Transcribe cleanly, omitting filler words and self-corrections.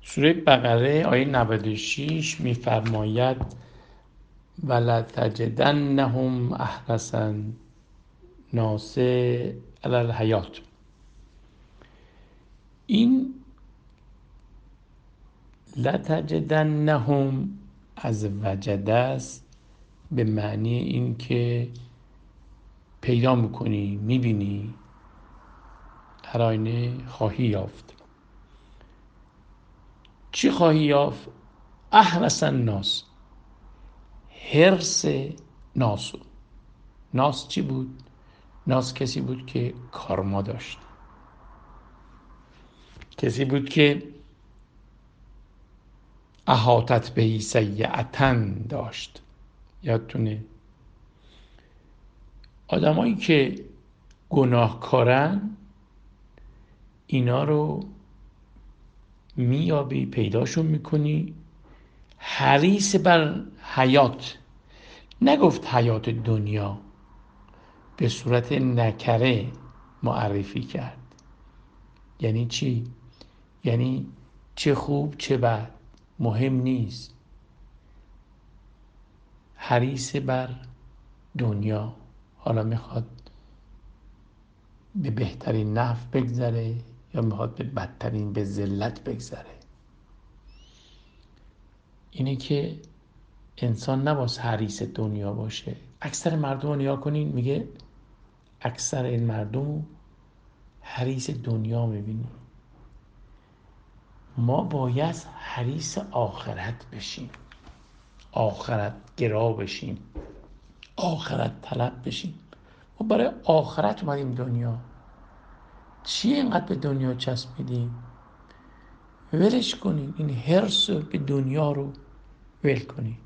سوره بقره آیه 96 می‌فرماید ولتجدنهم احرص الناس علی الحیات. این لتجدنهم از وجده است، به معنی این که پیدا میکنی، میبینی، در آینه خواهی یافت. چی خواهی یافت؟ احرص الناس، حرص ناسو. ناس چی بود؟ ناس کسی بود که کارما داشت، کسی بود که احاطت بهی سیئتن داشت. یادتونه آدمایی که گناهکارن اینا رو میابی، پیداشون میکنی، حریص بر حیات. نگفت حیات دنیا، به صورت نکره معرفی کرد. یعنی چی؟ یعنی چه خوب چه بد مهم نیست، حریص بر دنیا. حالا میخواد به بهترین نحو بگذره یا میخواد به بدترین، به ذلت بگذره. اینه که انسان نباید حریص دنیا باشه. اکثر مردم رو نگاه کنین، میگه اکثر این مردم حریص دنیا میبینی. ما باید حریص آخرت بشیم، آخرت گرا بشیم، آخرت طلب بشیم. ما برای آخرت اومدیم دنیا. چی اینقدر به دنیا چسبیدیم؟ ولش کنیم این حرص به دنیا رو، ول کنیم.